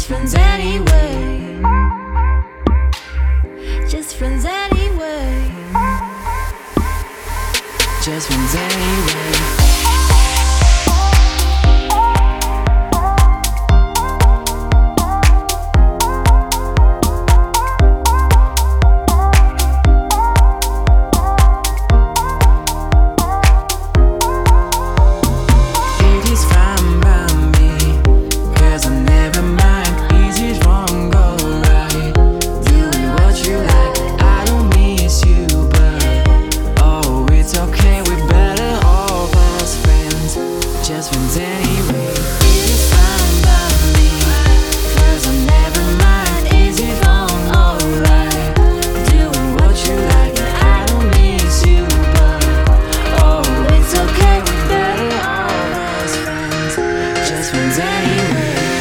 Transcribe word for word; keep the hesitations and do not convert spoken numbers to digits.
Just friends anyway. Just friends anyway. Just friends anyway. Just friends anyway. It's fine by me, 'cause I never mind. Is it wrong? Alright. Doing what you like, I don't miss you, but oh, it's okay, we're better off as friends. Just friends anyway.